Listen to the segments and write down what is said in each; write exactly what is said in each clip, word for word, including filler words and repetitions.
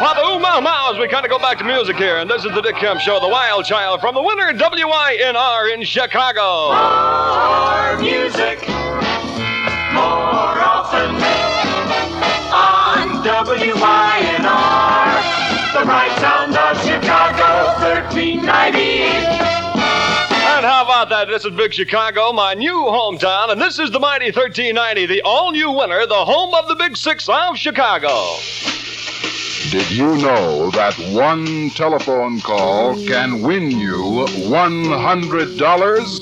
Papa Ooh Mau Mau as we kind of go back to music here. And this is the Dick Kemp Show, The Wild Child from the winner, W I N R in Chicago. More music, more often on W I N R. The bright sound of Chicago, thirteen ninety. And how about that? This is Big Chicago, my new hometown, and this is the mighty thirteen ninety, the all-new winner, the home of the Big Six of Chicago. Did you know that one telephone call can win you one hundred dollars?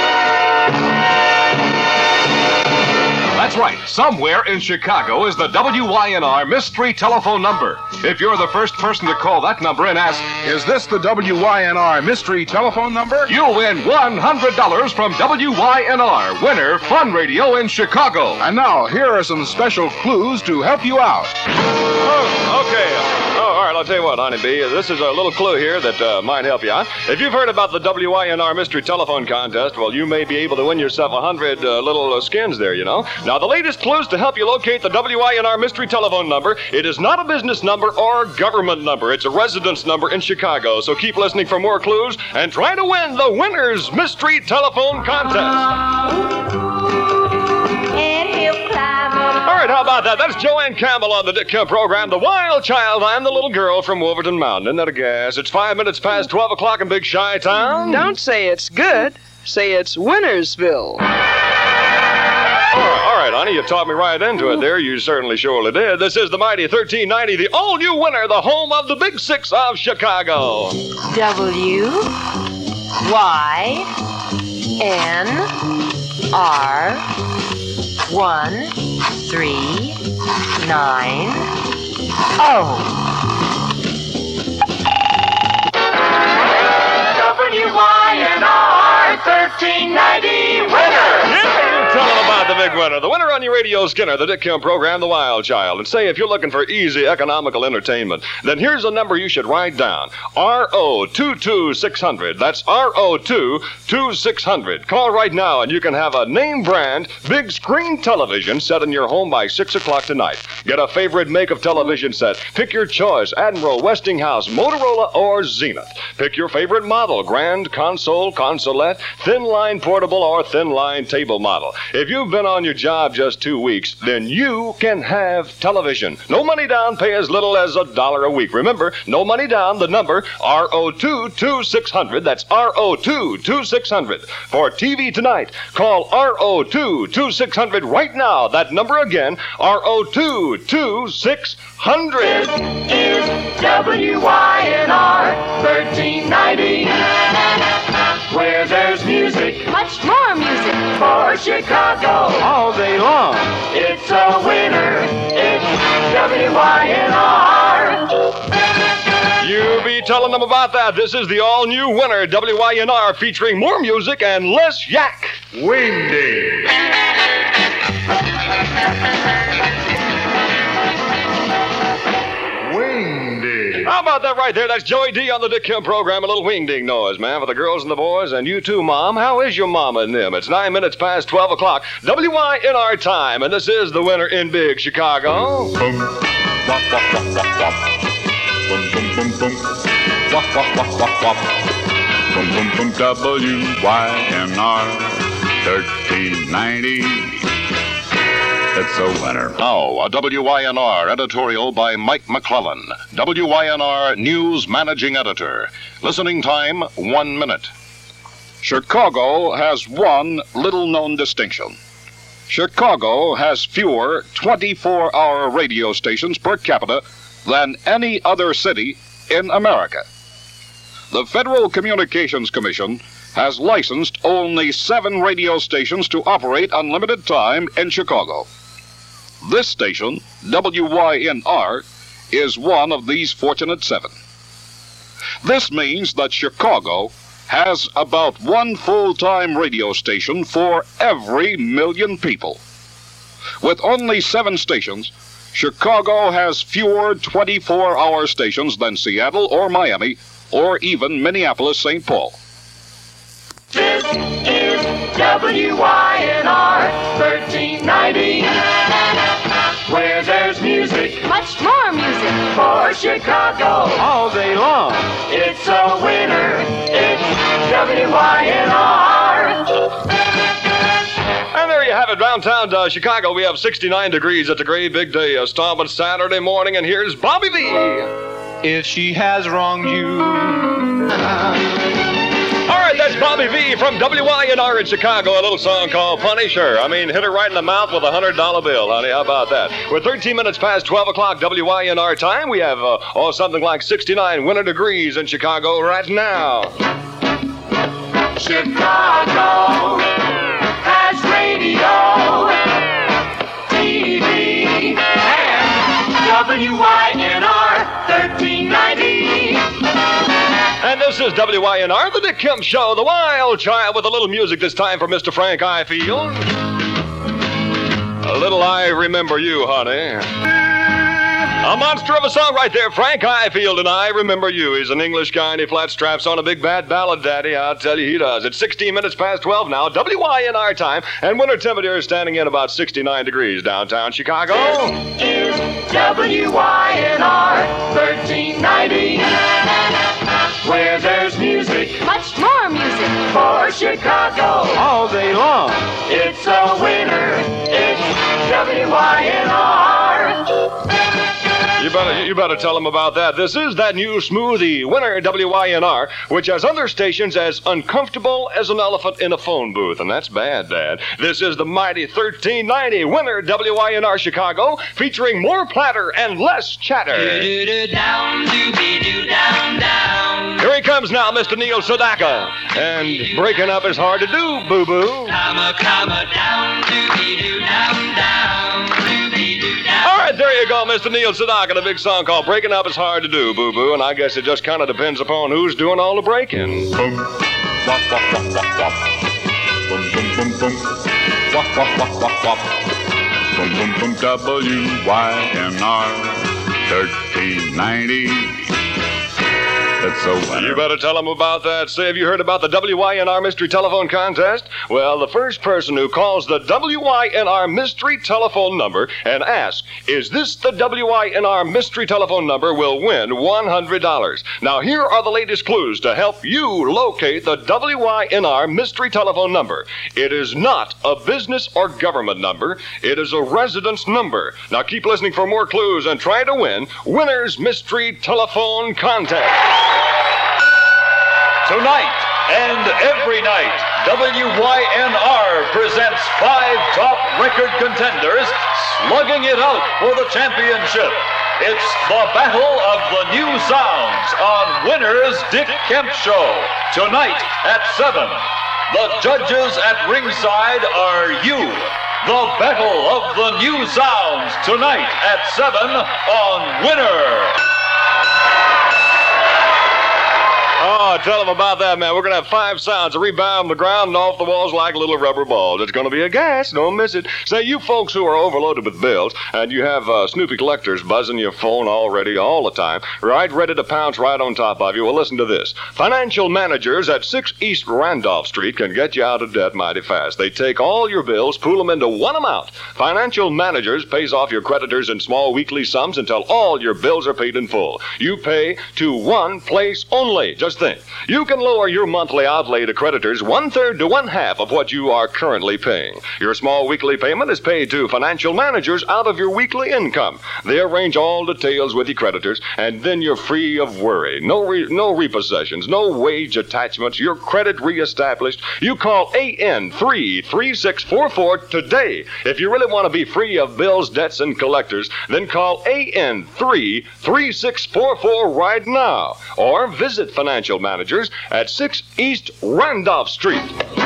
That's right. Somewhere in Chicago is the W I N R mystery telephone number. If you're the first person to call that number and ask, Is this the W I N R mystery telephone number? you'll win one hundred dollars from W I N R, winner Fun Radio in Chicago. And now, here are some special clues to help you out. Oh, okay. Oh, all right, I'll tell you what, Honey Bee. This is a little clue here that uh, might help you out. If you've heard about the W I N R Mystery Telephone Contest, well, you may be able to win yourself a hundred uh, little uh, skins there, you know. Now, the latest clues to help you locate the W I N R Mystery Telephone number. It is not a business number or government number. It's a residence number in Chicago. So keep listening for more clues and try to win the winner's Mystery Telephone Contest. All right, how about that? That's Joanne Campbell on the Dick Kemp program, The Wild Child. I'm the little girl from Wolverton Mountain. Isn't that a gas? It's five minutes past twelve o'clock in Big Chi-Town. Don't say it's good. Say it's Winnersville. All right, all right, honey, you taught me right into it there. You certainly surely did. This is the mighty thirteen ninety, the all-new winner, the home of the Big Six of Chicago. W Y N R one three nine oh. W I N R thirteen ninety winner. Yeah, tell them about the big winner. The winner on your radio Skinner, the Dick Kemp program, The Wild Child. And say, if you're looking for easy economical entertainment, then here's a number you should write down. R O two two six hundred. That's R O two two six hundred. Call right now and you can have a name brand, big screen television set in your home by six o'clock tonight. Get a favorite make of television set. Pick your choice, Admiral, Westinghouse, Motorola, or Zenith. Pick your favorite model, Grand, Console, Consolette, thin line portable, or thin line table model. If you've been on your job just two weeks, then you can have television. No money down, pay as little as a dollar a week. Remember, no money down, the number R O two two six hundred. That's R O two two six hundred. For T V tonight, call R O two two six hundred right now. That number again, R O two two six hundred. This is W I N R thirteen ninety, where there's music, Much more music. for Chicago. All day long. It's a winner. It's W I N R. You be telling them about that. This is the all-new winner, W I N R, featuring more music and less yak. Wingding. Wingding. How about that right there? That's Joey D on the Dick Kemp program. A little wing-ding noise, man, for the girls and the boys. And you too, Mom. How is your mama and them? It's nine minutes past twelve o'clock. W I N R time. And this is the winner in Big Chicago. Boom. Wop, wop, wop, wop, wop. Boom, boom, boom, boom. Wop, wop, wop, wop, wop. Boom, boom, boom. W Y N R thirteen ninety. It's a winner. Now, a W I N R editorial by Mike McClellan, W I N R News Managing Editor. Listening time, one minute. Chicago has one little-known distinction. Chicago has fewer twenty-four hour radio stations per capita than any other city in America. The Federal Communications Commission has licensed only seven radio stations to operate unlimited time in Chicago. This station, W Y N R, is one of these fortunate seven. This means that Chicago has about one full-time radio station for every million people. With only seven stations, Chicago has fewer twenty-four hour stations than Seattle or Miami or even Minneapolis, Saint Paul. This is W I N R thirteen ninety, where there's music Much more music. for Chicago. Chicago. All day long. It's a winner. It's W Y N R. And there you have it, downtown uh, Chicago. We have sixty-nine degrees. It's a great big day. A stormy Saturday morning, and here's Bobby V. If she has wronged you. All right, that's Bobby V from W Y N R in Chicago. A little song called Punisher. I mean, hit her right in the mouth with a one hundred dollar bill, honey. How about that? We're thirteen minutes past twelve o'clock W Y N R time. We have, uh, oh, something like sixty-nine winter degrees in Chicago right now. Chicago has radio, T V, and W Y N R thirteen ninety. And this is W Y N R, the Dick Kemp Show, the Wild Child, with a little music this time for Mister Frank Ifield. A little I Remember You, honey. A monster of a song right there, Frank Ifield and I Remember You. He's an English guy and he flat straps on a big bad ballad, Daddy. I'll tell you he does. It's sixteen minutes past twelve now, W Y N R time, and winter temperature is standing in about sixty-nine degrees downtown Chicago. This is W Y N R thirteen ninety, where there's music Much more music. for Chicago. All day long. It's a winner. It's W Y N R. You better, you better tell them about that. This is that new smoothie, winner W Y N R, which has other stations as uncomfortable as an elephant in a phone booth, and that's bad, Dad. This is the mighty thirteen ninety, winner W Y N R Chicago, featuring more platter and less chatter. Down, doobie-doo, down, down. Here he comes now, Mister Neil Sedaka, and breaking up is hard to do, boo-boo. Comma, comma, down, doobie-doo, down, down, doobie-doo, down. All right, there you go, Mister Neil Sedaka, a big song called Breaking Up is Hard to Do, boo-boo, and I guess it just kind of depends upon who's doing all the breaking. Boom. Wop, wop, wop, wop, wop. Boom, boom, boom, boom. Wop, wop, wop, wop, wop. Boom, boom, boom. W Y N R thirteen ninety. It's a winner. You better tell them about that. Say, have you heard about the W Y N R Mystery Telephone Contest? Well, the first person who calls the W Y N R Mystery Telephone number and asks, is this the W Y N R Mystery Telephone number, will win one hundred dollars. Now, here are the latest clues to help you locate the W Y N R Mystery Telephone number. It is not a business or government number. It is a residence number. Now, keep listening for more clues and try to win Winner's Mystery Telephone Contest. Tonight and every night, W Y N R presents five top record contenders slugging it out for the championship. It's the Battle of the New Sounds on Winner's Dick Kemp Show. Tonight at seven. The judges at ringside are you. The Battle of the New Sounds tonight at seven on Winner. Oh, tell them about that, man. We're going to have five sounds that rebound on the ground and off the walls like little rubber balls. It's going to be a gas. Don't miss it. Say, you folks who are overloaded with bills and you have uh, Snoopy collectors buzzing your phone already all the time, right, ready to pounce right on top of you, well, listen to this. Financial managers at six East Randolph Street can get you out of debt mighty fast. They take all your bills, pool them into one amount. Financial managers pays off your creditors in small weekly sums until all your bills are paid in full. You pay to one place only. Just think. You can lower your monthly outlay to creditors one-third to one-half of what you are currently paying. Your small weekly payment is paid to financial managers out of your weekly income. They arrange all details with your creditors, and then you're free of worry. No re- no repossessions, no wage attachments, your credit reestablished. You call A N three three six four four today. If you really want to be free of bills, debts, and collectors, then call A N three three six four four right now, or visit Financial Managers at six East Randolph Street.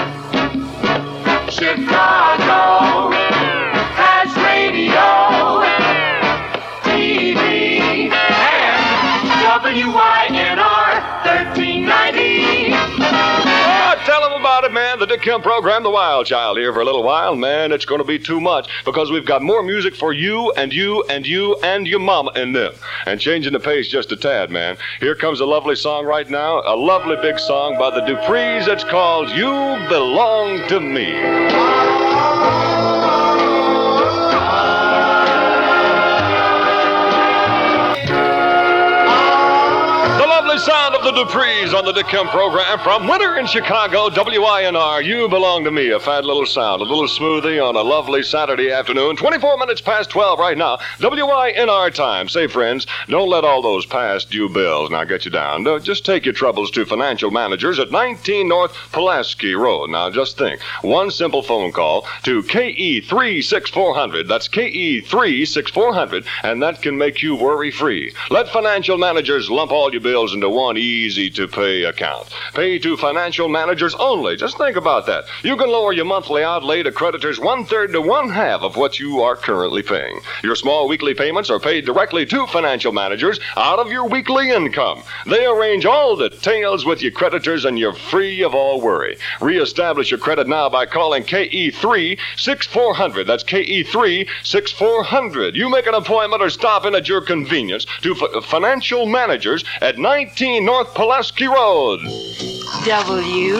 Chicago has radio, T V, and W Y N R thirteen ninety. Oh, tell them about it, man. The Dick Kemp program, The Wild Child, here for a little while. Man, it's going to be too much because we've got more music for you and you and you and your mama in them. And changing the pace just a tad, man. Here comes a lovely song right now, a lovely big song by the Duprees. It's called You Belong to Me. sound of the Duprees on the Dick Kemp program from Winter in Chicago, W I N R. You belong to me, a fat little sound, a little smoothie on a lovely Saturday afternoon. twenty-four minutes past twelve right now, W I N R time. Say, friends, don't let all those past due bills now get you down. No, just take your troubles to financial managers at nineteen North Pulaski Road. Now, just think, one simple phone call to K E three six four zero zero. That's K E three six four zero zero, and that can make you worry-free. Let financial managers lump all your bills into one easy-to-pay account. Pay to financial managers only. Just think about that. You can lower your monthly outlay to creditors one-third to one-half of what you are currently paying. Your small weekly payments are paid directly to financial managers out of your weekly income. They arrange all details with your creditors, and you're free of all worry. Reestablish your credit now by calling K E three six four zero zero. That's K E three six four zero zero. You make an appointment or stop in at your convenience to f- financial managers at nineteen North Pulaski Road. W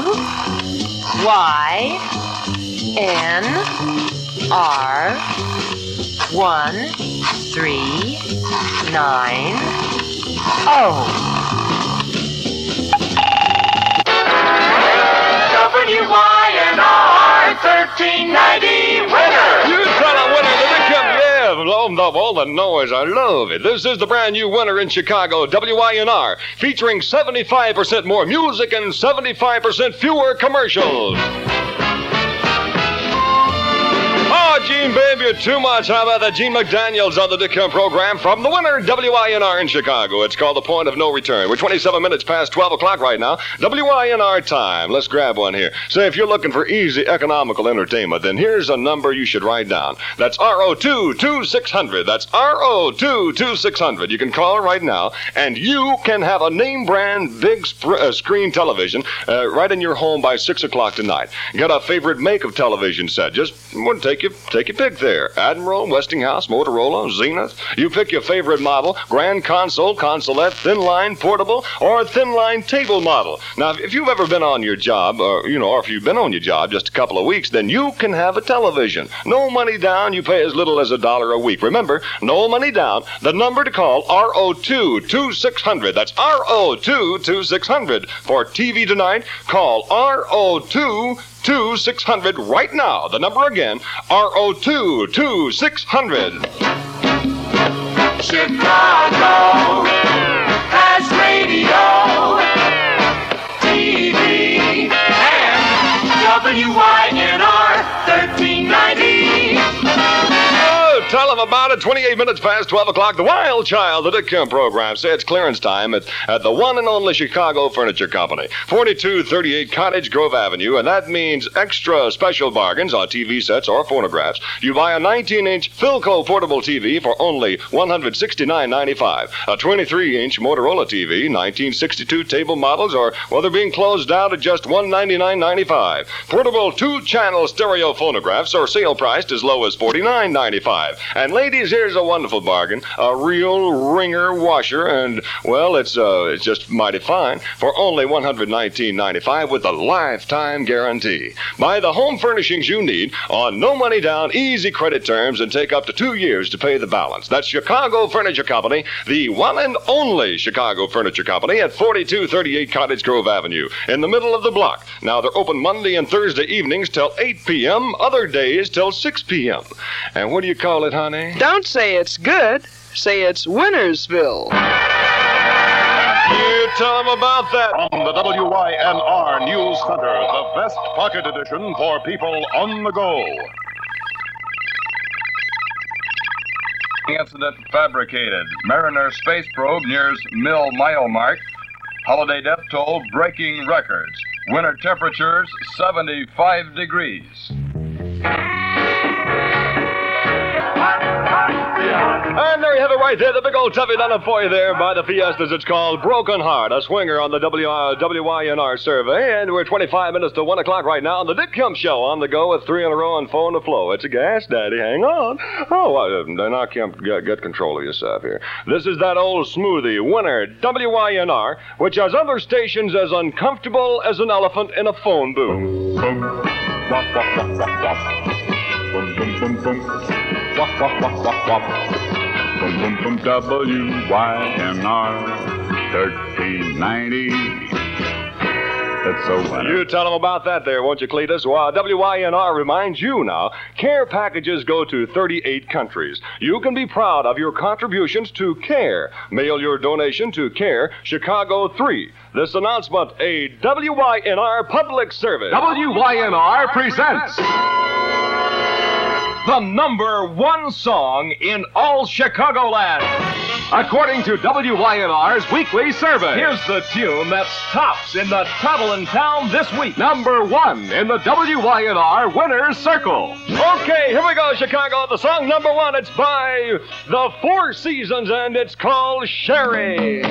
Y N R one three nine O. W Y N R thirteen ninety Winter. You tell a winner that they come, yeah, all the, all the noise. I love it. This is the brand new Winter in Chicago, W I N R, featuring seventy-five percent more music and seventy-five percent fewer commercials. Oh, Gene, babe, you're too much. How about that? Gene McDaniels on the Dick Kemp program from the Winter, W I N R in Chicago. It's called The Point of No Return. We're twenty-seven minutes past twelve o'clock right now. W I N R time. Let's grab one here. Say, if you're looking for easy, economical entertainment, then here's a number you should write down. That's R O two two six zero zero. That's R O two two six zero zero. You can call right now, and you can have a name brand big sp- uh, screen television uh, right in your home by six o'clock tonight. Get a favorite make of television set. Just wouldn't take you Take your pick there. Admiral, Westinghouse, Motorola, Zenith. You pick your favorite model, Grand Console, Consolette, thin line, portable, or thin line table model. Now, if you've ever been on your job, or, you know, or if you've been on your job just a couple of weeks, then you can have a television. No money down. You pay as little as a dollar a week. Remember, no money down. The number to call, R O two two six zero zero. That's R O two two six zero zero. For T V tonight, call R O two two six zero zero right now. The number again, R O two two six zero zero. Chicago has radio, T V, and W Y N R thirteen ninety. Oh, tell them about it. twenty-eight minutes past twelve o'clock. The Wild Child, the Dick Kemp program. Say it's clearance time at, at the one and only Chicago Furniture Company, forty-two thirty-eight Cottage Grove Avenue, and that means extra special bargains on T V sets or phonographs. You buy a nineteen inch Philco portable T V for only one hundred sixty-nine ninety-five. A twenty-three inch Motorola T V, nineteen sixty-two table models, or, well, they're being closed down at just one hundred ninety-nine ninety-five. Portable two-channel stereo phonographs are sale priced as low as forty-nine ninety-five. And ladies, here's a wonderful bargain. A real ringer washer, and, well, it's uh, it's just mighty fine, for only one hundred nineteen ninety-five with a lifetime guarantee. Buy the home furnishings you need on no money down, easy credit terms, and take up to two years to pay the balance. That's Chicago Furniture Company, the one and only Chicago Furniture Company at forty-two thirty-eight Cottage Grove Avenue, in the middle of the block. Now, they're open Monday and Thursday evenings till eight p.m., other days till six p.m. And what do you call it, honey? Don't say it's good. Say it's Wintersville. You tell them about that. From the W Y N R News Center, the best pocket edition for people on the go. Incident fabricated. Mariner space probe nears Mill mile mark. Holiday death toll breaking records. Winter temperatures seventy-five degrees. And there you have it right there, the big old toughie done it for you there by the Fiestas. It's called Broken Heart, a swinger on the W Y N R survey. And we're twenty-five minutes to one o'clock right now on the Dick Kemp Show, on the go with three in a row and four in the flow. It's a gas, Daddy. Hang on. Oh, uh, now, Kemp, get, get control of yourself here. This is that old smoothie, Winter, W Y N R, which has other stations as uncomfortable as an elephant in a phone booth. Boom, wop, wop, wop, wop, wop. Boom, boom, boom, boom. Wop, wop, wop, wop, wop. Boom, boom, boom, W Y N R thirteen ninety. It's a winner. You tell them about that there, won't you, Cletus? Well, W Y N R reminds you now, care packages go to thirty-eight countries. You can be proud of your contributions to CARE. Mail your donation to CARE, Chicago three. This announcement, a W Y N R public service. W Y N R presents the number one song in all Chicagoland. According to W Y N R's weekly survey, here's the tune that's tops in the Toddlin' Town this week. Number one in the W Y N R Winner's Circle. Okay, here we go, Chicago. The song number one, it's by the Four Seasons, and it's called Sherry.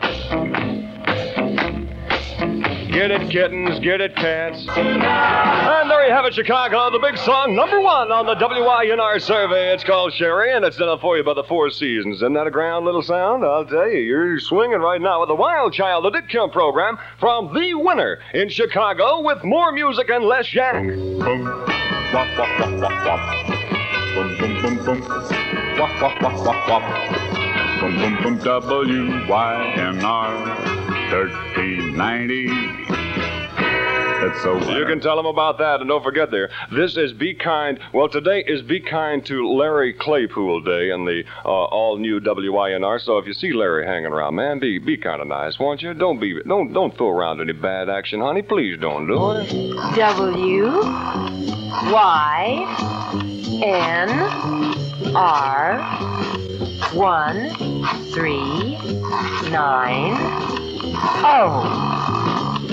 Get it, kittens, get it, cats. And there you have it, Chicago, the big song number one on the W Y N R survey. It's called Sherry, and it's done for you by the Four Seasons. Isn't that a grand little sound? I'll tell you, you're swinging right now with the Wild Child, the Dick Kemp program from The Winner in Chicago with more music and less yak. Boom, wop, wop, wop, wop, wop. Boom, boom, boom, boom. Wop, wop, wop, wop, wop. Boom, boom, boom, W Y N R thirteen ninety. It's so winner. You can tell them about that, and don't forget there, this is Be Kind. Well, today is Be Kind to Larry Claypool Day in the uh, all-new W Y N R, so if you see Larry hanging around, man, be be kind of nice, won't you? Don't be don't don't throw around any bad action, honey. Please don't do it. W Y N R one three nine oh.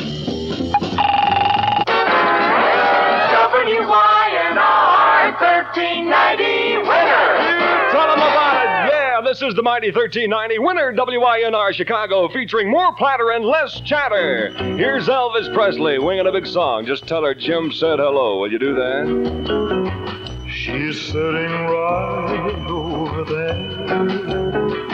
W Y N R thirteen ninety winner. Tell them about it. Yeah, this is the mighty thirteen ninety winner W Y N R Chicago, featuring more platter and less chatter. Here's Elvis Presley winging a big song. Just tell her Jim said hello. Will you do that? She's sitting right over there.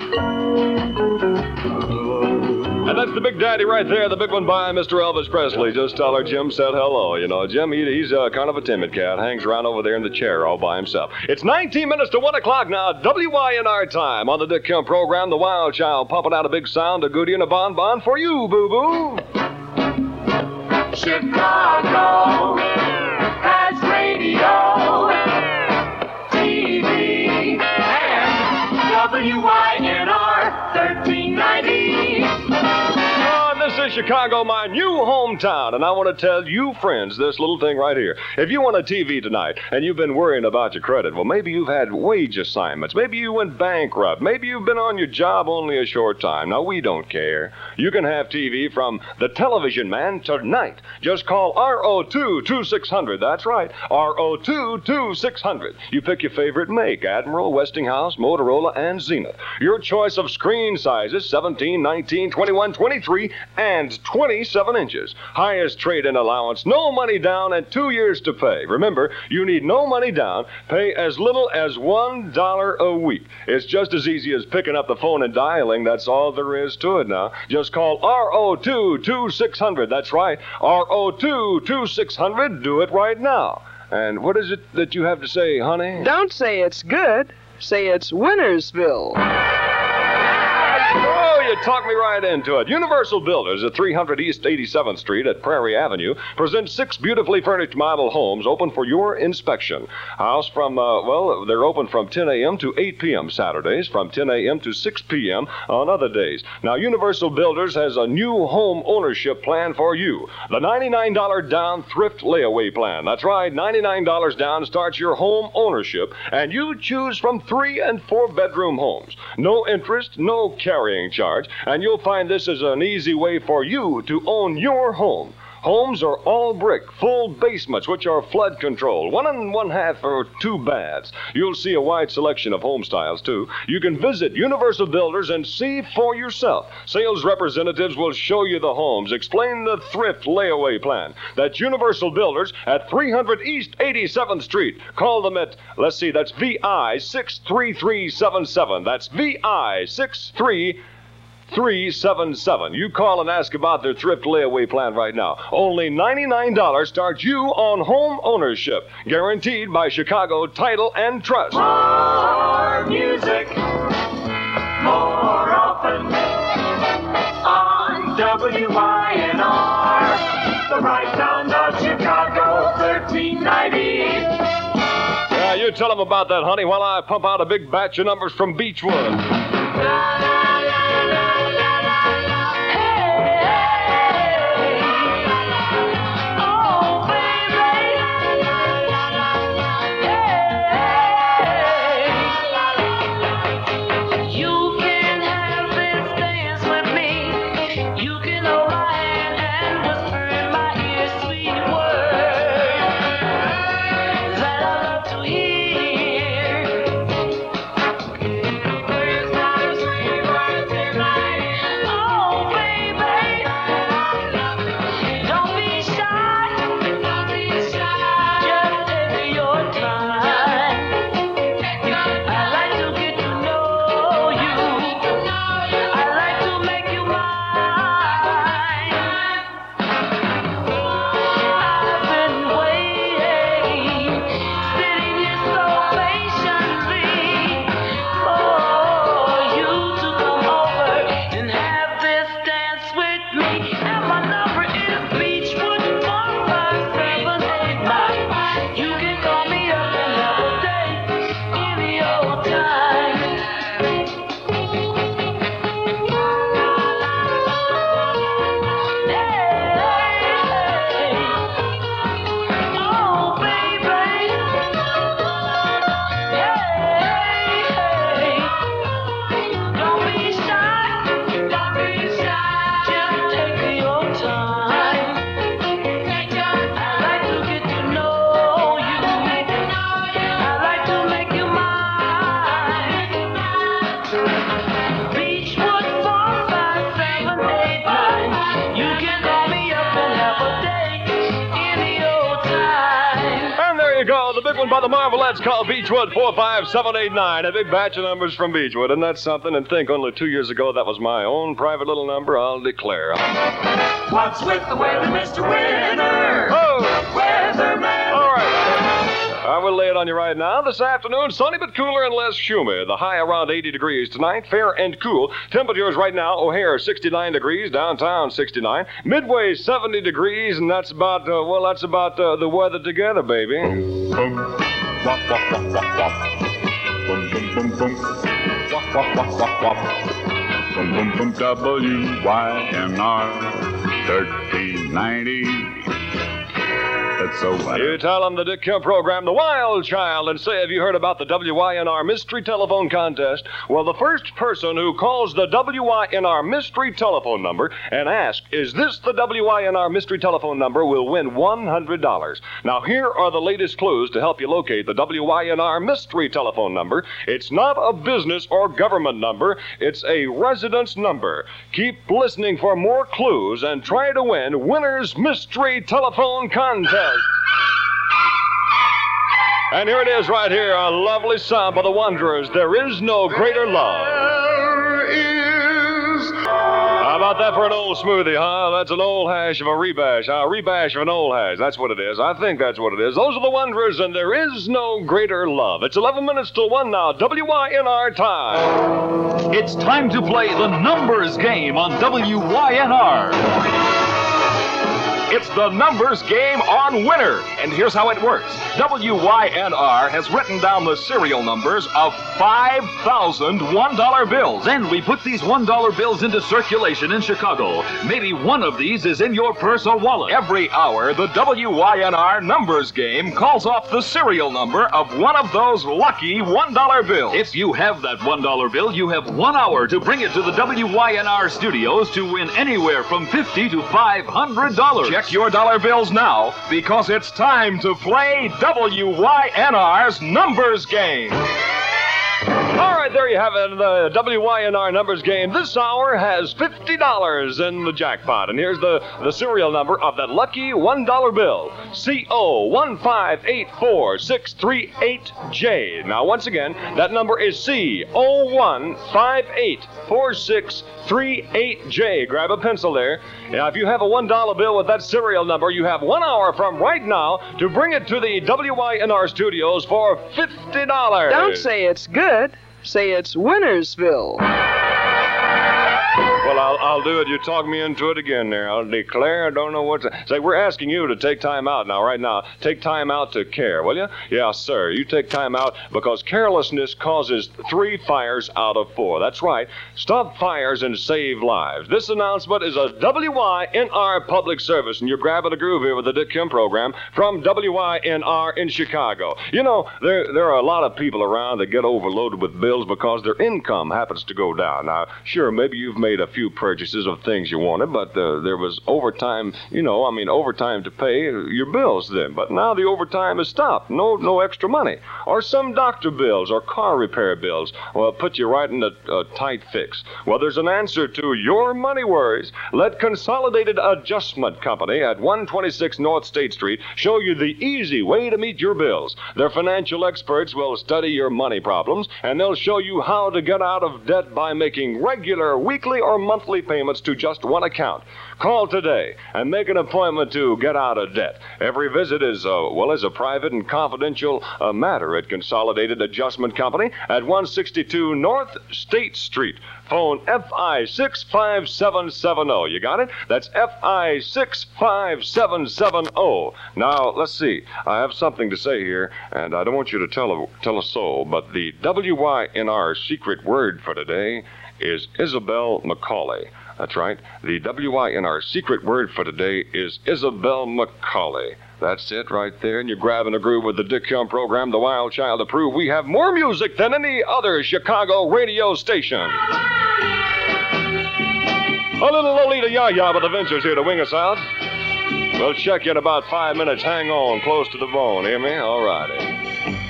And that's the big daddy right there, the big one by Mister Elvis Presley. Just tell her Jim said hello. You know, Jim, he, he's uh, kind of a timid cat. Hangs around over there in the chair all by himself. It's nineteen minutes to one o'clock now, W Y N R time. On the Dick Kemp program, The Wild Child pumping out a big sound, a goodie and a bonbon for you, boo-boo. Chicago has radio, T V, and W Y N R thirteen ninety. This is Chicago, my new hometown, and I want to tell you friends this little thing right here. If you want a T V tonight and you've been worrying about your credit, well, maybe you've had wage assignments. Maybe you went bankrupt. Maybe you've been on your job only a short time. Now, we don't care. You can have T V from the Television Man tonight. Just call R O two two six hundred. That's right, R O two two six hundred. You pick your favorite make, Admiral, Westinghouse, Motorola, and Zenith. Your choice of screen sizes, seventeen, nineteen, twenty-one, twenty-three, and twenty-seven inches. Highest trade-in allowance, no money down, and two years to pay. Remember, you need no money down. Pay as little as one dollar a week. It's just as easy as picking up the phone and dialing. That's all there is to it now. Just call R O two two six hundred. That's right, R O two two six hundred. Do it right now. And what is it that you have to say, honey? Don't say it's good. Say it's Winnersville. Oh, you talked me right into it. Universal Builders at three hundred East eighty-seventh Street at Prairie Avenue presents six beautifully furnished model homes open for your inspection. House from, uh, well, they're open from ten a.m. to eight p.m. Saturdays, from ten a.m. to six p.m. on other days. Now, Universal Builders has a new home ownership plan for you. The ninety-nine dollars down thrift layaway plan. That's right, ninety-nine dollars down starts your home ownership, and you choose from three and four bedroom homes. No interest, no carrying charge, and you'll find this is an easy way for you to own your home. Homes are all brick, full basements, which are flood controlled, one and one half or two baths. You'll see a wide selection of home styles, too. You can visit Universal Builders and see for yourself. Sales representatives will show you the homes, explain the thrift layaway plan. That's Universal Builders at three hundred East eighty-seventh Street. Call them at, let's see, that's V I six three three seven seven. That's V I six three three seven seven. You call and ask about their thrift layaway plan right now. Only ninety-nine dollars starts you on home ownership. Guaranteed by Chicago Title and Trust. More music, W Y N R. The right sound of Chicago, thirteen ninety. Yeah, you tell them about that, honey, while I pump out a big batch of numbers from Beechwood. By the Marvelettes, call Beechwood four five seven eight nine. A big batch of numbers from Beechwood, and that's something. And think, only two years ago, that was my own private little number, I'll declare. What's with the weather, Mister Winter? Oh! Weatherman! All right. I will lay it on you right now. This afternoon, sunny but cooler and less humid. The high around eighty degrees tonight, fair and cool. Temperatures right now, O'Hare sixty-nine degrees, downtown sixty-nine. Midway seventy degrees, and that's about, uh, well, that's about uh, the weather together, baby. Boom, wop, wop, wop, wop, wop. Boom, boom, boom, boom. Wop, wop, wop, wop, wop. Boom, boom, boom, W Y N R thirteen ninety. It's so funny. You tell them the Dick Kemp program, The Wild Child, and say, have you heard about the W Y N R Mystery Telephone Contest? Well, the first person who calls the W Y N R Mystery Telephone number and asks, is this the W Y N R Mystery Telephone number, will win one hundred dollars. Now, here are the latest clues to help you locate the W Y N R Mystery Telephone number. It's not a business or government number. It's a residence number. Keep listening for more clues and try to win Winner's Mystery Telephone Contest. And here it is right here, a lovely song by the Wanderers. There is no greater love. There is. How about that for an old smoothie, huh? That's an old hash of a rebash. A rebash of an old hash. That's what it is. I think that's what it is. Those are the Wanderers, and there is no greater love. It's eleven minutes till one now. W Y N R time. It's time to play the numbers game on W Y N R. It's the numbers game on Winner, and here's how it works. W Y N R has written down the serial numbers of five thousand one dollar bills, and we put these one dollar bills into circulation in Chicago. Maybe one of these is in your purse or wallet. Every hour, the W Y N R numbers game calls off the serial number of one of those lucky one dollar bills. If you have that one dollar bill, you have one hour to bring it to the W Y N R studios to win anywhere from fifty to five hundred dollars. Check your dollar bills now, because it's time to play W Y N R's numbers game. All right, there you have it, the W Y N R numbers game. This hour has fifty dollars in the jackpot. And here's the, the serial number of that lucky one dollar bill. C O one five eight four six three eight J. Now, once again, that number is C O one five eight four six three eight J. Grab a pencil there. Now, if you have a one dollar bill with that serial number, you have one hour from right now to bring it to the W Y N R studios for fifty dollars. Don't say it's good. Say it's Winnersville. Well, I'll, I'll do it. You talk me into it again there. I'll declare I don't know what to... Say, we're asking you to take time out now, right now. Take time out to care, will you? Yeah, sir. You take time out because carelessness causes three fires out of four. That's right. Stop fires and save lives. This announcement is a W Y N R public service, and you're grabbing a groove here with the Dick Kim program from W Y N R in Chicago. You know, there, there are a lot of people around that get overloaded with bills because their income happens to go down. Now, sure, maybe you've made a few purchases of things you wanted, but uh, there was overtime, you know, I mean, overtime to pay your bills then. But now the overtime is stopped. No no extra money. Or some doctor bills or car repair bills. Well, put you right in a, a tight fix. Well, there's an answer to your money worries. Let Consolidated Adjustment Company at one twenty-six North State Street show you the easy way to meet your bills. Their financial experts will study your money problems, and they'll show you how to get out of debt by making regular weekly or monthly payments to just one account. Call today and make an appointment to get out of debt. Every visit is, uh, well, is a private and confidential uh, matter at Consolidated Adjustment Company at one sixty-two North State Street. Phone F I six five seven seven zero. You got it? That's F I six five seven seven zero. Now, let's see. I have something to say here, and I don't want you to tell a, tell a soul, but the W Y N R secret word for today is Isabel Macaulay. That's right. The W Y N R secret word for today is Isabel Macaulay. That's it right there, and you're grabbing a groove with the Dick Kim program, The Wild Child, to prove we have more music than any other Chicago radio station. A little Lolita Yaya with the Ventures here to wing us out. We'll check you in about five minutes. Hang on, close to the bone, hear me? All righty.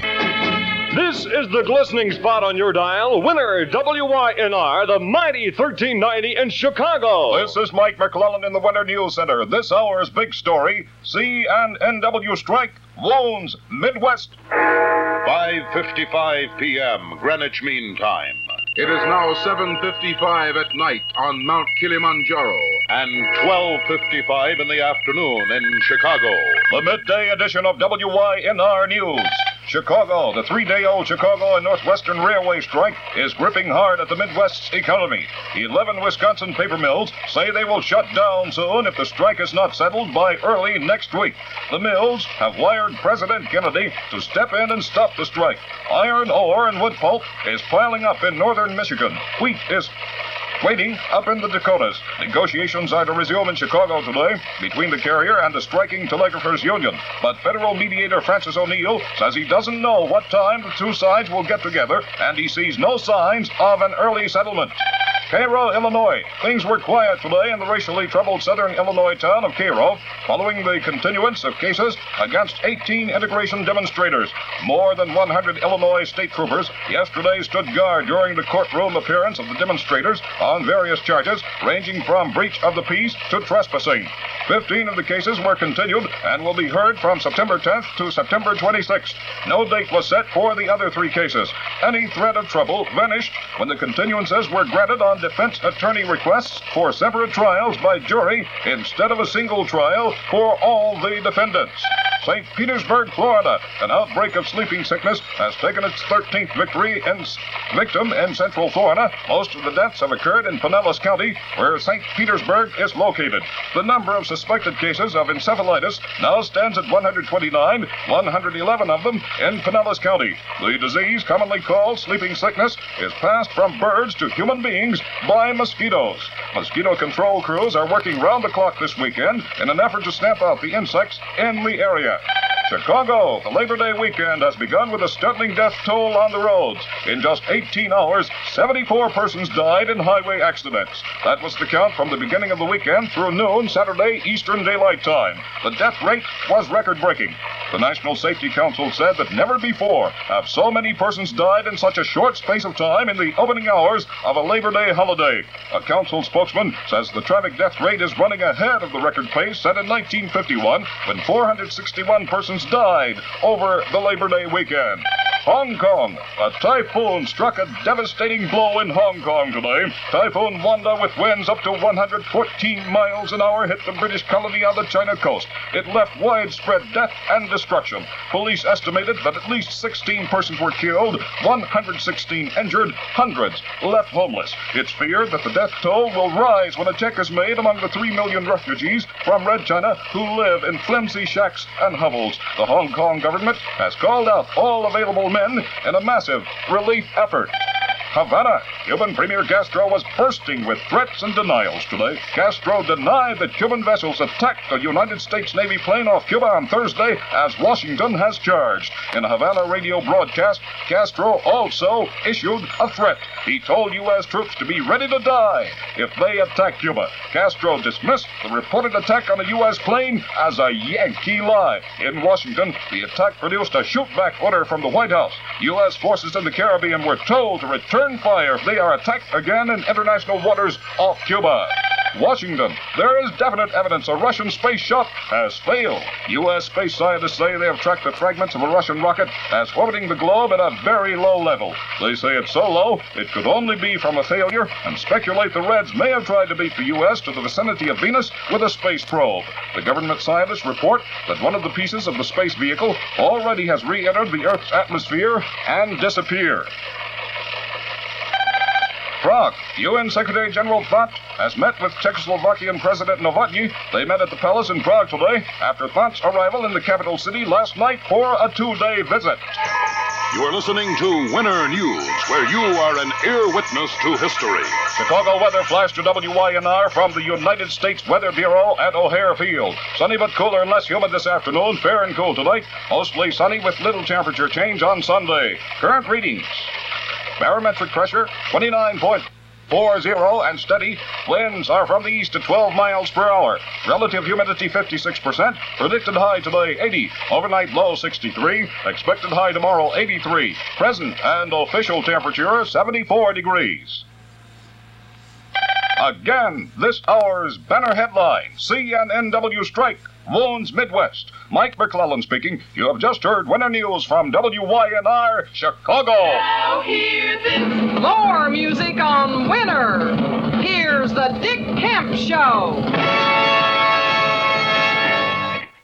This is the glistening spot on your dial. Winner W Y N R, the mighty thirteen ninety in Chicago. This is Mike McClellan in the Winter News Center. This hour's big story, C and N W strike wounds Midwest. five fifty-five p.m. Greenwich Mean Time. It is now seven fifty-five at night on Mount Kilimanjaro. And twelve fifty-five in the afternoon in Chicago. The midday edition of W Y N R News. Chicago, the three-day-old Chicago and Northwestern Railway strike is gripping hard at the Midwest's economy. Eleven Wisconsin paper mills say they will shut down soon if the strike is not settled by early next week. The mills have wired President Kennedy to step in and stop the strike. Iron ore and wood pulp is piling up in northern Michigan. Wheat is waiting up in the Dakotas. Negotiations are to resume in Chicago today between the carrier and the striking telegraphers union. But federal mediator Francis O'Neill says he doesn't know what time the two sides will get together, and he sees no signs of an early settlement. Cairo, Illinois. Things were quiet today in the racially troubled southern Illinois town of Cairo following the continuance of cases against eighteen integration demonstrators. More than one hundred Illinois state troopers yesterday stood guard during the courtroom appearance of the demonstrators on various charges ranging from breach of the peace to trespassing. Fifteen of the cases were continued and will be heard from September tenth to September twenty-sixth. No date was set for the other three cases. Any threat of trouble vanished when the continuances were granted on defense attorney requests for separate trials by jury instead of a single trial for all the defendants. Saint Petersburg, Florida. An outbreak of sleeping sickness has taken its thirteenth victory in victim in Central Florida. Most of the deaths have occurred in Pinellas County, where Saint Petersburg is located. The number of suspected cases of encephalitis now stands at one hundred twenty-nine, one hundred eleven of them in Pinellas County. The disease, commonly called sleeping sickness, is passed from birds to human beings by mosquitoes. Mosquito control crews are working round the clock this weekend in an effort to stamp out the insects in the area. Chicago, the Labor Day weekend has begun with a stunning death toll on the roads. In just eighteen hours, seventy-four persons died in highway accidents. That was the count from the beginning of the weekend through noon Saturday Eastern Daylight Time. The death rate was record-breaking. The National Safety Council said that never before have so many persons died in such a short space of time in the opening hours of a Labor Day holiday. A council spokesman says the traffic death rate is running ahead of the record pace set in nineteen fifty-one when four hundred sixty-one persons died over the Labor Day weekend. Hong Kong. A typhoon struck a devastating blow in Hong Kong today. Typhoon Wanda, with winds up to one hundred fourteen miles an hour, hit the British colony on the China coast. It left widespread death and destruction. Police estimated that at least sixteen persons were killed, one hundred sixteen injured, hundreds left homeless. It's feared that the death toll will rise when a check is made among the three million refugees from Red China who live in flimsy shacks and hovels. The Hong Kong government has called out all available men in a massive relief effort. Havana. Cuban Premier Castro was bursting with threats and denials today. Castro denied that Cuban vessels attacked a United States Navy plane off Cuba on Thursday, as Washington has charged. In a Havana radio broadcast, Castro also issued a threat. He told U S troops to be ready to die if they attack Cuba. Castro dismissed the reported attack on a U S plane as a Yankee lie. In Washington, the attack produced a shoot-back order from the White House. U S forces in the Caribbean were told to return fire if they are attacked again in international waters off Cuba. Washington. There is definite evidence a Russian space shot has failed. U S space scientists say they have tracked the fragments of a Russian rocket as orbiting the globe at a very low level. They say it's so low it could only be from a failure, and speculate the Reds may have tried to beat the U S to the vicinity of Venus with a space probe. The government scientists report that one of the pieces of the space vehicle already has re-entered the Earth's atmosphere and disappeared. Prague. U N Secretary General Thant has met with Czechoslovakian President Novotny. They met at the palace in Prague today after Thant's arrival in the capital city last night for a two-day visit. You are listening to Winter News, where you are an ear witness to history. Chicago weather flash to W Y N R from the United States Weather Bureau at O'Hare Field. Sunny but cooler and less humid this afternoon. Fair and cool tonight. Mostly sunny with little temperature change on Sunday. Current readings. Barometric pressure, twenty-nine point four zero and steady. Winds are from the east at twelve miles per hour. Relative humidity, fifty-six percent. Predicted high today, eighty. Overnight low, sixty-three. Expected high tomorrow, eighty-three. Present and official temperature, seventy-four degrees. Again, this hour's banner headline, C N N W strike wounds Midwest. Mike McClellan speaking. You have just heard Winter News from W Y N R, Chicago. Now hear this. More music on Winter. Here's the Dick Kemp Show.